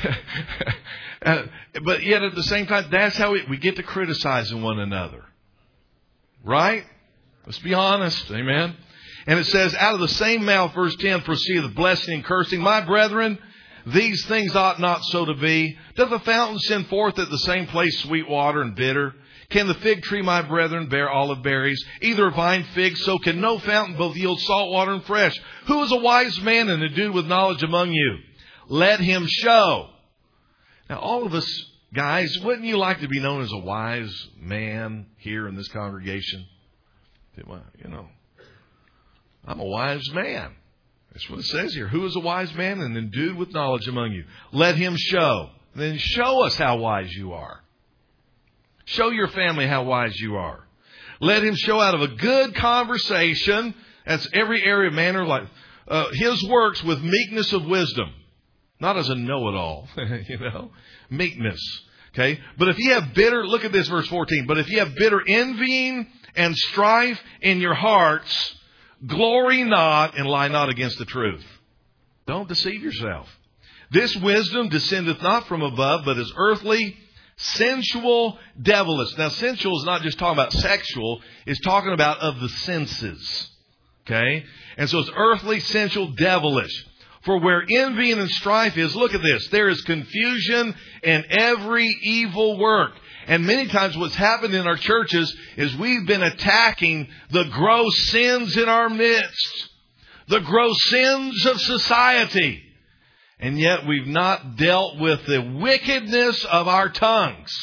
uh, but yet at the same time, that's how we, we get to criticizing one another. Right? Let's be honest. Amen. And it says, out of the same mouth, verse ten, proceedeth the blessing and cursing. My brethren, these things ought not so to be. Doth the fountain send forth at the same place sweet water and bitter? Can the fig tree, my brethren, bear olive berries? Either vine, fig, so can no fountain both yield salt water and fresh. Who is a wise man and endued with knowledge among you? Let him show. Now, all of us, guys, wouldn't you like to be known as a wise man here in this congregation? You know, I'm a wise man. That's what it says here. Who is a wise man and endued with knowledge among you? Let him show. Then show us how wise you are. Show your family how wise you are. Let him show out of a good conversation. That's every area of manner of life. Uh, his works with meekness of wisdom. Not as a know-it-all, you know. Meekness. Okay. But if you have bitter, look at this verse fourteen. But if you have bitter envying and strife in your hearts, glory not and lie not against the truth. Don't deceive yourself. This wisdom descendeth not from above, but is earthly, sensual, devilish. Now, sensual is not just talking about sexual. It's talking about of the senses. Okay? And so it's earthly, sensual, devilish. For where envy and strife is, look at this, there is confusion in every evil work. And many times what's happened in our churches is we've been attacking the gross sins in our midst. The gross sins of society. And yet we've not dealt with the wickedness of our tongues.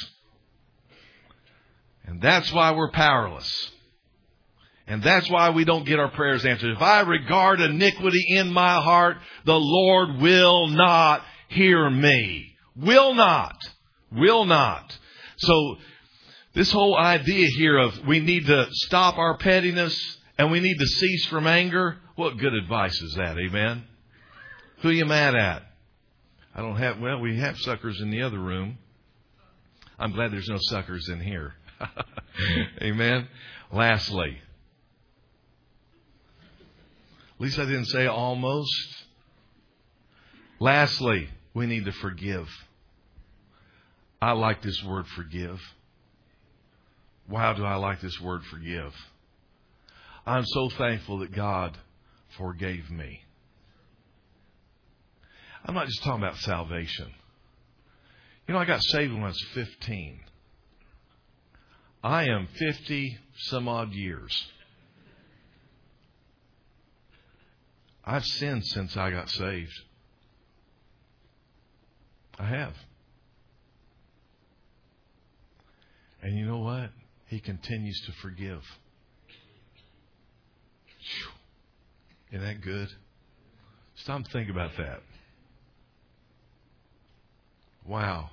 And that's why we're powerless. And that's why we don't get our prayers answered. If I regard iniquity in my heart, the Lord will not hear me. Will not. Will not. So this whole idea here of we need to stop our pettiness and we need to cease from anger. What good advice is that? Amen. Who are you mad at? I don't have, well, we have suckers in the other room. I'm glad there's no suckers in here. Amen. Lastly, at least I didn't say almost. Lastly, we need to forgive. I like this word forgive. Wow, do I like this word forgive. I'm so thankful that God forgave me. I'm not just talking about salvation. You know, I got saved when I was fifteen. I am fifty some odd years. I've sinned since I got saved. I have. And you know what? He continues to forgive. Isn't that good? Stop and think about that. Wow.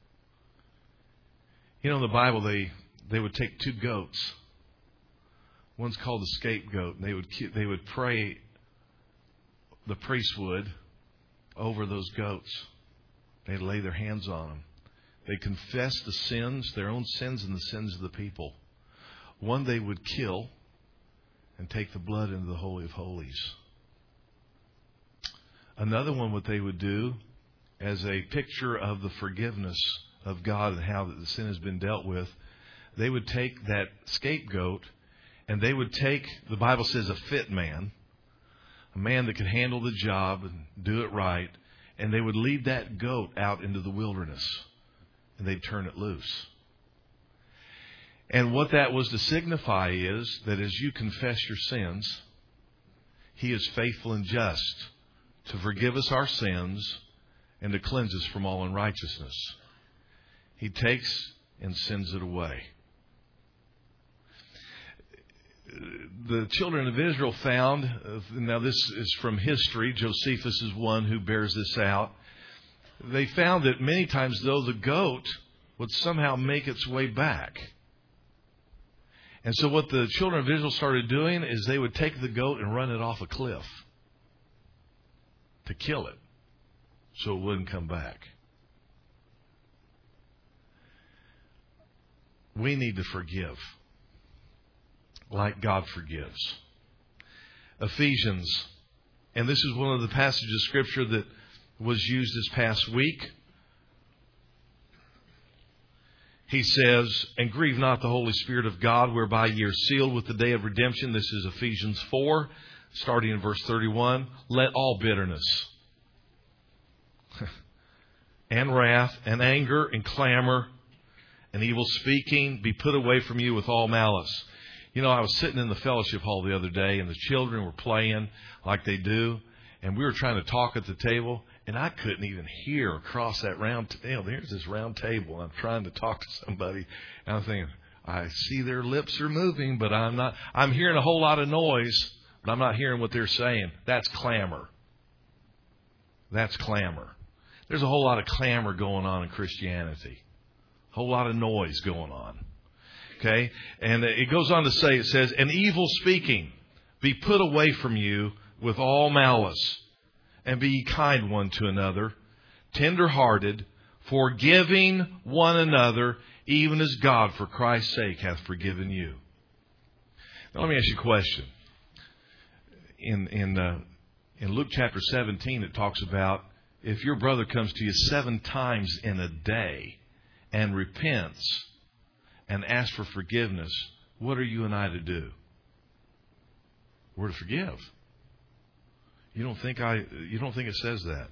You know, in the Bible, they, they would take two goats. One's called the scapegoat. And they would, they would pray, the priest would, over those goats. They'd lay their hands on them. They confess the sins, their own sins and the sins of the people. One they would kill and take the blood into the Holy of Holies. Another one, what they would do, as a picture of the forgiveness of God and how the sin has been dealt with, they would take that scapegoat and they would take, the Bible says, a fit man, a man that could handle the job and do it right, and they would lead that goat out into the wilderness and they'd turn it loose. And what that was to signify is that as you confess your sins, He is faithful and just to forgive us our sins and to cleanse us from all unrighteousness. He takes and sends it away. The children of Israel found, now this is from history, Josephus is one who bears this out. They found that many times, though, the goat would somehow make its way back. And so what the children of Israel started doing is they would take the goat and run it off a cliff to kill it so it wouldn't come back. We need to forgive like God forgives. Ephesians, and this is one of the passages of Scripture that was used this past week. He says, and grieve not the Holy Spirit of God, whereby ye are sealed with the day of redemption. This is Ephesians four, starting in verse thirty-one. Let all bitterness and wrath and anger and clamor and evil speaking be put away from you with all malice. You know, I was sitting in the fellowship hall the other day, and the children were playing like they do, and we were trying to talk at the table, and I couldn't even hear across that round table. You know, there's this round table, and I'm trying to talk to somebody, and I'm thinking, I see their lips are moving, but I'm not. I'm hearing a whole lot of noise, but I'm not hearing what they're saying. That's clamor. That's clamor. There's a whole lot of clamor going on in Christianity. A whole lot of noise going on. Okay? And it goes on to say, it says, and evil speaking be put away from you with all malice, and be ye kind one to another, tender-hearted, forgiving one another, even as God for Christ's sake hath forgiven you. Now let me ask you a question. In in uh, in Luke chapter seventeen, it talks about if your brother comes to you seven times in a day and repents and asks for forgiveness, what are you and I to do? We're to forgive. You don't think I? You don't think it says that?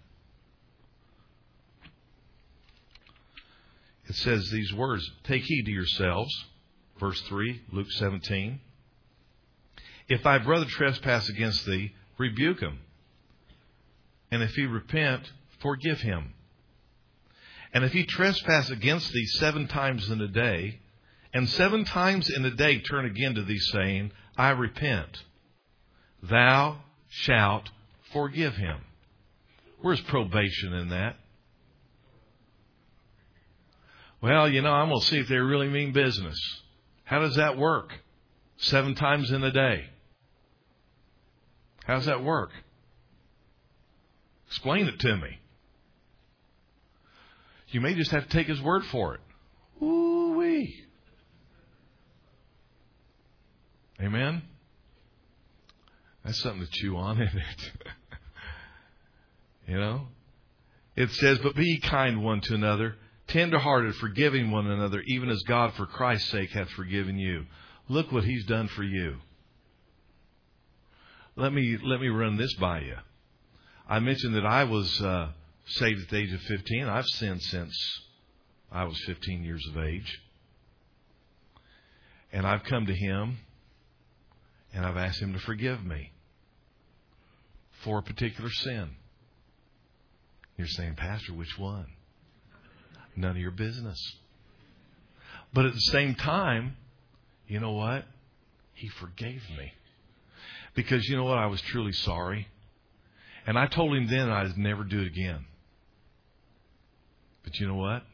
It says these words: take heed to yourselves. Verse three, Luke seventeen. If thy brother trespass against thee, rebuke him. And if he repent, forgive him. And if he trespass against thee seven times in a day, and seven times in a day turn again to thee, saying, I repent, thou shalt forgive him. Where's probation in that? Well, you know, I'm going to see if they really mean business. How does that work? Seven times in a day. How does that work? Explain it to me. You may just have to take his word for it. Ooh-wee. Amen? That's something to chew on, isn't it? You know? It says, but be ye kind one to another, tender-hearted, forgiving one another, even as God for Christ's sake hath forgiven you. Look what He's done for you. Let me let me run this by you. I mentioned that I was uh, saved at the age of fifteen. I've sinned since I was fifteen years of age. And I've come to Him and I've asked Him to forgive me for a particular sin. You're saying, Pastor, which one? None of your business. But at the same time, you know what? He forgave me. Because you know what? I was truly sorry. And I told Him then I'd never do it again. But you know what?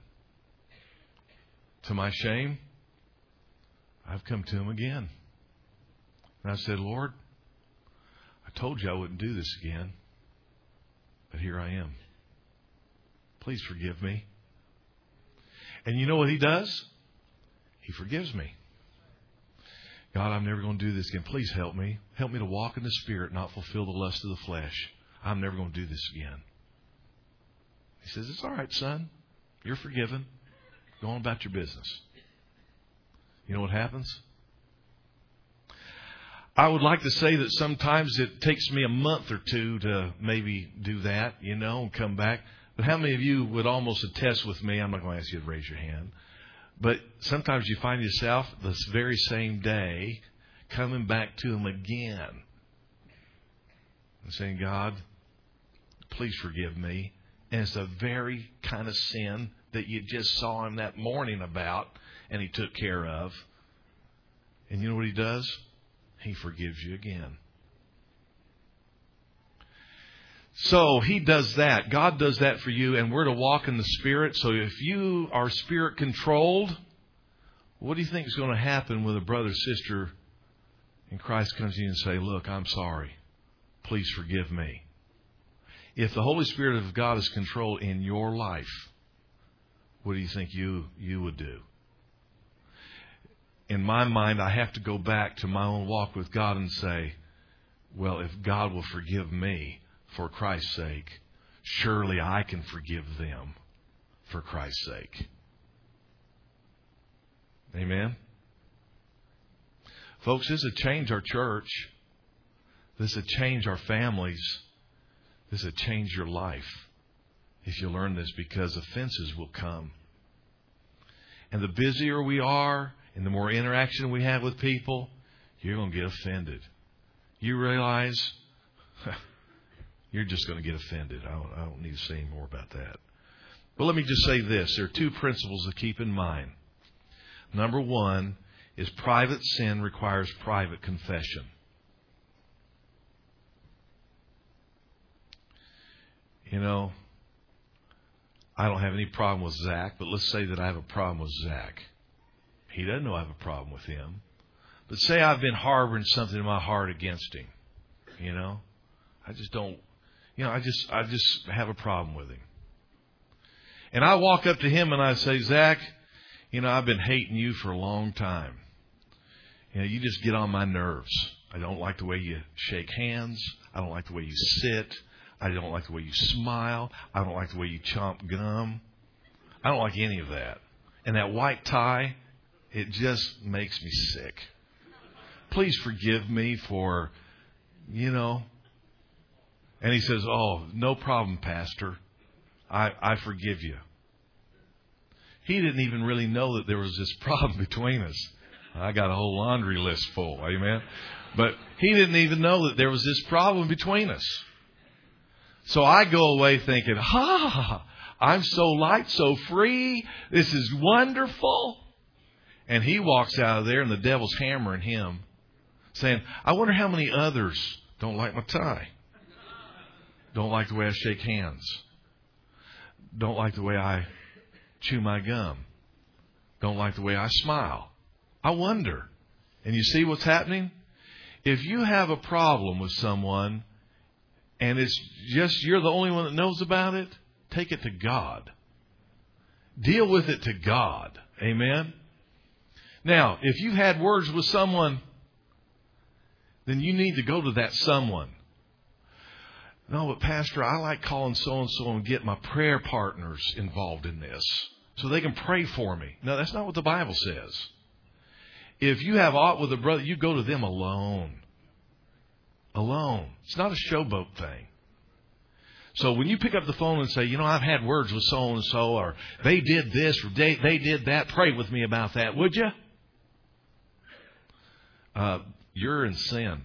To my shame, I've come to Him again. And I said, Lord, I told you I wouldn't do this again. But here I am. Please forgive me. And you know what He does? He forgives me. God, I'm never going to do this again. Please help me. Help me to walk in the Spirit, not fulfill the lust of the flesh. I'm never going to do this again. He says, it's all right, son. You're forgiven. Go on about your business. You know what happens? I would like to say that sometimes it takes me a month or two to maybe do that, you know, and come back. But how many of you would almost attest with me? I'm not going to ask you to raise your hand. But sometimes you find yourself this very same day coming back to Him again and saying, God, please forgive me. And it's the very kind of sin that you just saw him that morning about and he took care of. And you know what he does? He forgives you again. So he does that. God does that for you, and we're to walk in the Spirit. So if you are Spirit controlled, what do you think is going to happen when a brother or sister in Christ comes to you and say, look, I'm sorry. Please forgive me. If the Holy Spirit of God is controlled in your life, what do you think you, you would do? In my mind, I have to go back to my own walk with God and say, well, if God will forgive me for Christ's sake, surely I can forgive them for Christ's sake. Amen? Folks, this will change our church. This will change our families. This will change your life if you learn this, because offenses will come. And the busier we are and the more interaction we have with people, you're going to get offended. You realize you're just going to get offended. I don't, I don't need to say any more about that. But let me just say this. There are two principles to keep in mind. Number one is private sin requires private confession. You know, I don't have any problem with Zach, but let's say that I have a problem with Zach. He doesn't know I have a problem with him. But say I've been harboring something in my heart against him. You know, I just don't, you know, I just, I just have a problem with him. And I walk up to him and I say, Zach, you know, I've been hating you for a long time. You know, you just get on my nerves. I don't like the way you shake hands. I don't like the way you sit. I don't like the way you smile. I don't like the way you chomp gum. I don't like any of that. And that white tie, it just makes me sick. Please forgive me for, you know. And he says, oh, no problem, Pastor. I, I forgive you. He didn't even really know that there was this problem between us. I got a whole laundry list full, amen. But he didn't even know that there was this problem between us. So I go away thinking, ha, I'm so light, so free. This is wonderful. And he walks out of there and the devil's hammering him, saying, I wonder how many others don't like my tie. Don't like the way I shake hands. Don't like the way I chew my gum. Don't like the way I smile. I wonder. And you see what's happening? If you have a problem with someone and it's just you're the only one that knows about it, take it to God. Deal with it to God. Amen? Now, if you had words with someone, then you need to go to that someone. No, but Pastor, I like calling so-and-so and get my prayer partners involved in this so they can pray for me. No, that's not what the Bible says. If you have aught with a brother, you go to them alone. Alone. It's not a showboat thing. So when you pick up the phone and say, you know, I've had words with so-and-so, or they did this, or they, they did that, pray with me about that, would you? Uh, you're in sin.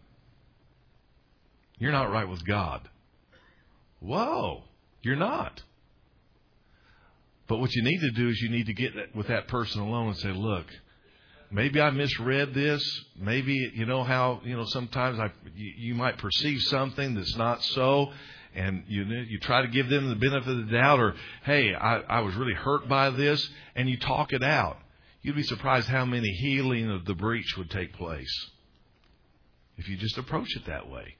You're not right with God. Whoa, you're not. But what you need to do is you need to get with that person alone and say, look, maybe I misread this. Maybe, you know how, you know, sometimes I, you, you might perceive something that's not so. And you you try to give them the benefit of the doubt, or, hey, I, I was really hurt by this. And you talk it out. You'd be surprised how many healing of the breach would take place if you just approach it that way.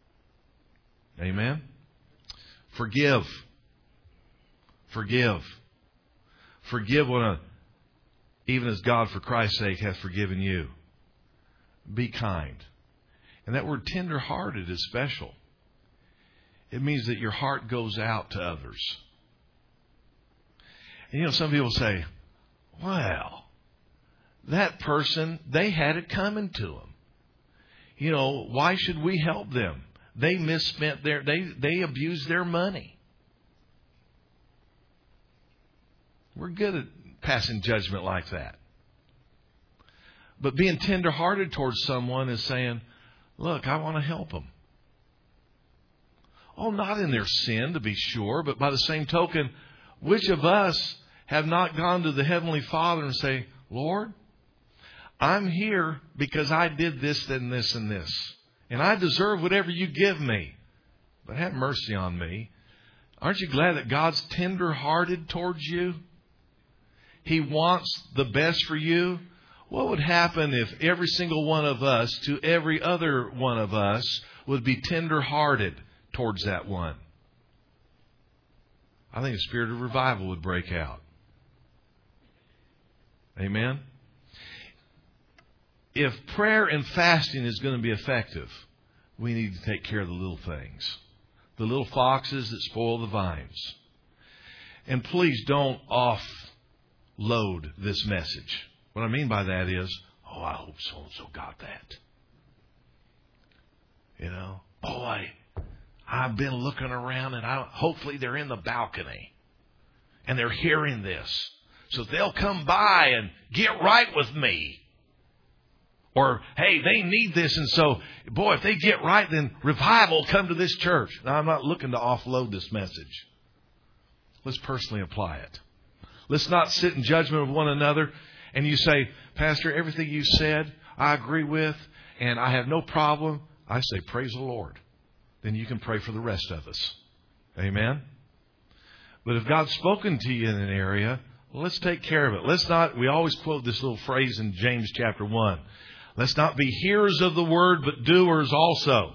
Amen? Forgive. Forgive. Forgive one another, even as God, for Christ's sake, hath forgiven you. Be kind. And that word tender-hearted is special. It means that your heart goes out to others. And you know, some people say, well, that person, they had it coming to them. You know, why should we help them? They misspent their, they, they abused their money. We're good at passing judgment like that. But being tender-hearted towards someone is saying, look, I want to help them. Oh, not in their sin, to be sure, but by the same token, which of us have not gone to the Heavenly Father and say, Lord, I'm here because I did this and this and this. And I deserve whatever you give me. But have mercy on me. Aren't you glad that God's tender-hearted towards you? He wants the best for you. What would happen if every single one of us to every other one of us would be tender-hearted towards that one? I think a spirit of revival would break out. Amen? If prayer and fasting is going to be effective, we need to take care of the little things. The little foxes that spoil the vines. And please don't offload this message. What I mean by that is, oh, I hope so-and-so got that. You know, boy, I've been looking around and I, hopefully they're in the balcony. And they're hearing this. So they'll come by and get right with me. Or, hey, they need this, and so, boy, if they get right, then revival will come to this church. Now, I'm not looking to offload this message. Let's personally apply it. Let's not sit in judgment of one another, and you say, Pastor, everything you said, I agree with, and I have no problem. I say, praise the Lord. Then you can pray for the rest of us. Amen? But if God's spoken to you in an area, well, let's take care of it. Let's not, we always quote this little phrase in James chapter one. Let's not be hearers of the word, but doers also.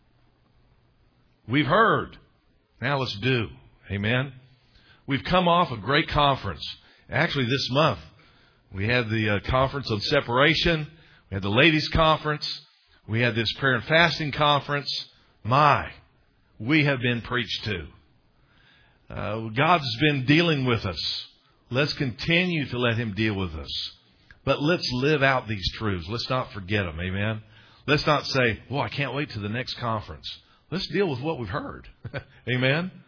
We've heard. Now let's do. Amen. We've come off a great conference. Actually, this month, we had the uh, conference on separation. We had the ladies' conference. We had this prayer and fasting conference. My, we have been preached to. Uh, God's been dealing with us. Let's continue to let Him deal with us. But let's live out these truths. Let's not forget them. Amen. Let's not say, well, I can't wait to the next conference. Let's deal with what we've heard. Amen.